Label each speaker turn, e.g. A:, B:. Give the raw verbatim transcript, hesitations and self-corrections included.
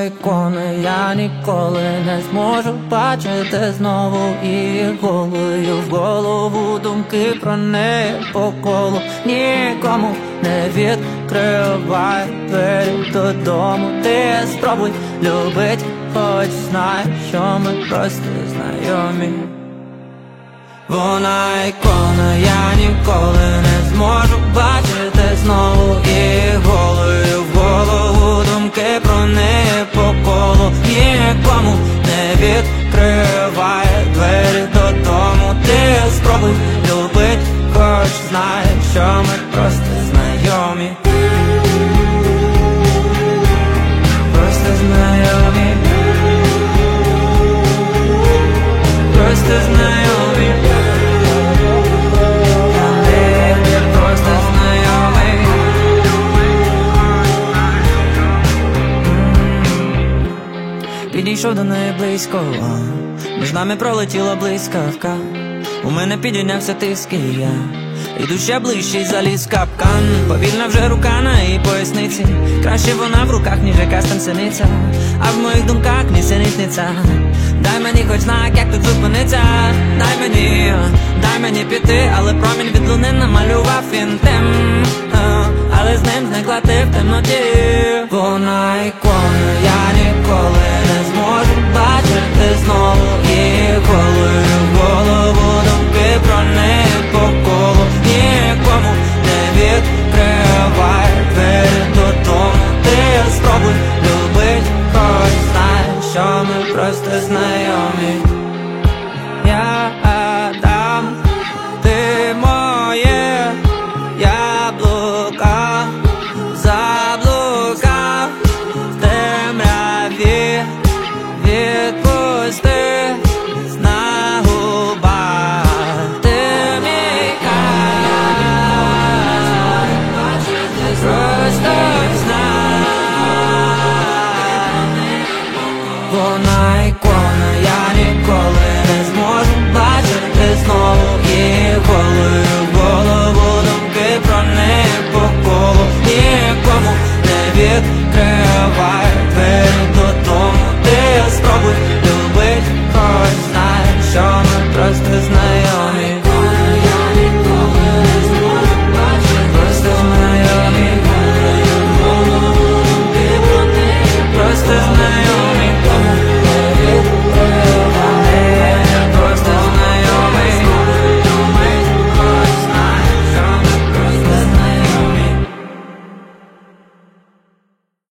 A: ікона, я ніколи не зможу бачити знову її голою в голову, думки про неї по колу. Нікому не відкривай двері додому. Ти спробуй любить, хоч знай, що ми просто знайомі. Вона ікона, я ніколи не зможу бачити знову її голою в голову, думки про неї по колу. Нікому не відкриває двері додому. Ти спробуй любить, хоч знай, що ми просто знайомі. Просто знайомі. Просто знайомі. Просто знайомі. Підійшов до неї близько, між нами пролетіла блискавка. У мене підійнявся тиск і я іду ще ближче й заліз в капкан. Повільна вже рука на її поясниці. Краще вона в руках, ніж якась танцівниця, а в моїх думках нісенітниця. Дай мені хоч знак, як тут зупиниться. Дай мені, дай мені піти, але промінь від луни намалював він тем, але з ним зникла ти в темноті. Вона ікона, я ніколи не зможу бачити знову її голою в голову, думки про неї по колу. Нікому не відкривай двері додому. Ти спробуй любить, хоч знаєш, що ми просто знайомі. Я Адам, ти моє яблука, заблукав в темряві. Відпусти на губах, ти мій кайф, просто знай. Вона ікона, я ніколи не зможу бачити знову її голою в голову, думки про неї по колу. Нікому не відкривай